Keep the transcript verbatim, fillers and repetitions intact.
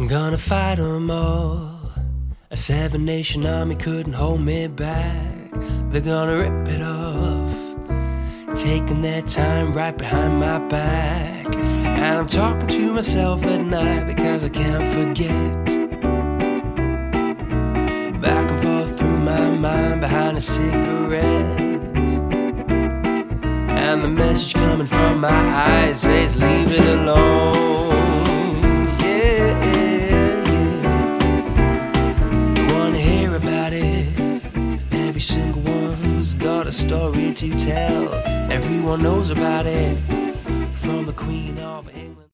I'm gonna fight 'em all. A seven nation army couldn't hold me back. They're gonna rip it off, taking their time right behind my back. And I'm talking to myself at night because I can't forget. Back and forth through my mind behind a cigarette. And the message coming from my eyes says leave it alone. Yeah, yeah, yeah. Don't wanna hear about it. Every single one's got a story to tell. Everyone knows about it, from the Queen